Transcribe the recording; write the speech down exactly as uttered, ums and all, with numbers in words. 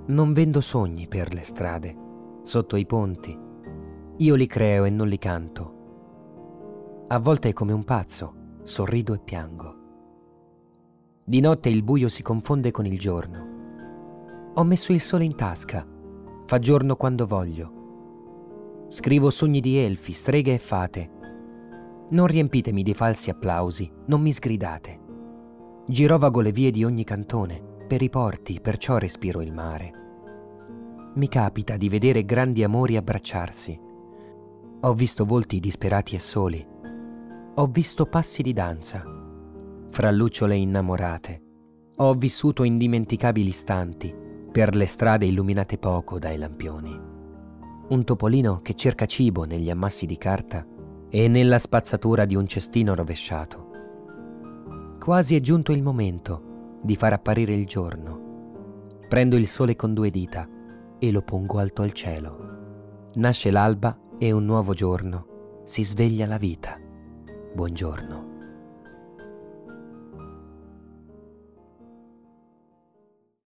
Non vendo sogni per le strade, sotto i ponti. Io li creo e non li canto. A volte come un pazzo, sorrido e piango. Di notte il buio si confonde con il giorno. Ho messo il sole in tasca, fa giorno quando voglio. Scrivo sogni di elfi, streghe e fate. Non riempitemi di falsi applausi, non mi sgridate. Girovago le vie di ogni cantone, per i porti, perciò respiro il mare. Mi capita di vedere grandi amori abbracciarsi. Ho visto volti disperati e soli. Ho visto passi di danza, fra lucciole innamorate. Ho vissuto indimenticabili istanti, per le strade illuminate poco dai lampioni. Un topolino che cerca cibo negli ammassi di carta e nella spazzatura di un cestino rovesciato. Quasi è giunto il momento di far apparire il giorno. Prendo il sole con due dita e lo pongo alto al cielo. Nasce l'alba e un nuovo giorno. Si sveglia la vita. Buongiorno.